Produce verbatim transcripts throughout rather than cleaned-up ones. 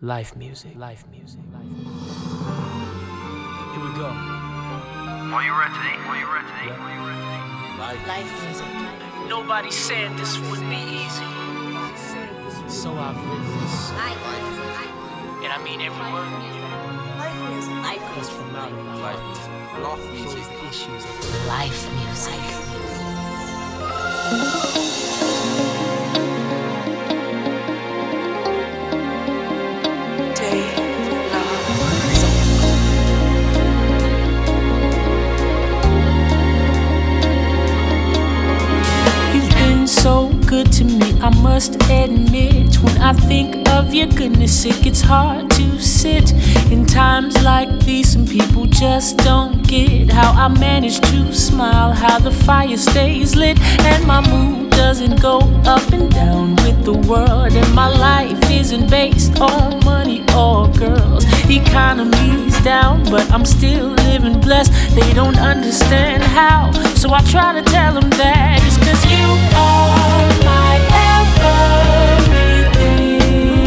Life music, life music, life music. Here we go. Are you ready? Are you ready? Yeah. Are you ready? Life, Life music. Nobody said this would be easy, So I've written this. and I mean every word. Life music. Life Cause music. from out of Life music. Love music. the issues of Life music. You've been so good to me, I must admit. When I think of your goodness, it gets hard to sit. In times like these, some people just don't get how I manage to smile, how the fire stays lit, and my mood doesn't go up and down with the world. And my life isn't based on money or girls. Economy's down, but I'm still living blessed. They don't understand how, so I try to tell them that it's cause you are my everything.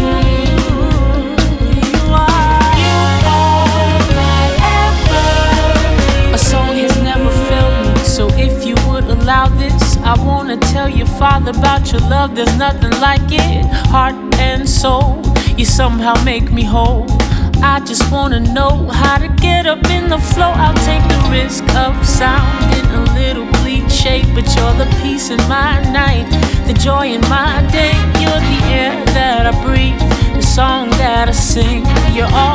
You are, you are my everything. A song has never failed me, so if you would allow this, I wanna tell your father about your love. There's nothing like it, heart and soul. You somehow make me whole. I just wanna know how to get up in the flow. I'll take the risk of sounding a little cliche, but you're the peace in my night, the joy in my day. You're the air that I breathe, the song that I sing. You're all